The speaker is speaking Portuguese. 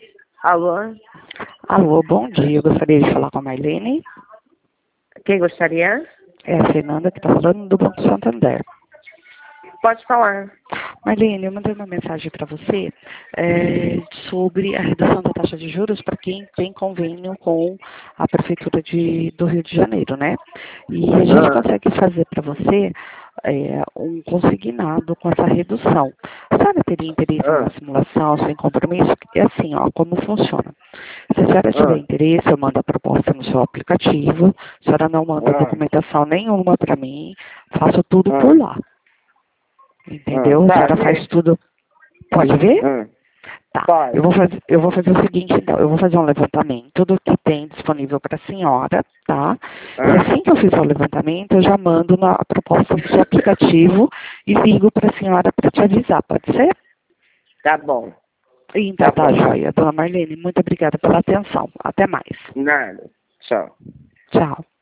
Alô? Alô, bom dia. Eu gostaria de falar com a Marlene. Quem gostaria? É a Fernanda que está falando do Banco Santander. Pode falar. Marlene, eu mandei uma mensagem para você sobre a redução da taxa de juros para quem tem convênio com a Prefeitura do Rio de Janeiro, né? E a gente consegue fazer para você um consignado com essa redução. A senhora teria interesse numa simulação sem compromisso? É assim, ó, como funciona. Se a senhora tiver interesse, eu mando a proposta no seu aplicativo. A senhora não manda documentação nenhuma para mim. Faço tudo por lá. Entendeu? A senhora faz tudo. Pode ver? Tá. Pode. Eu vou fazer o seguinte, então. Eu vou fazer um levantamento do que tem disponível para a senhora, tá? E assim que eu fizer o levantamento, eu já mando a proposta do seu aplicativo e ligo para a senhora para te avisar. Pode ser? Tá bom. Então, Tá bom. joia. Dona Marlene, muito obrigada pela atenção. Até mais. Nada. Tchau. Tchau.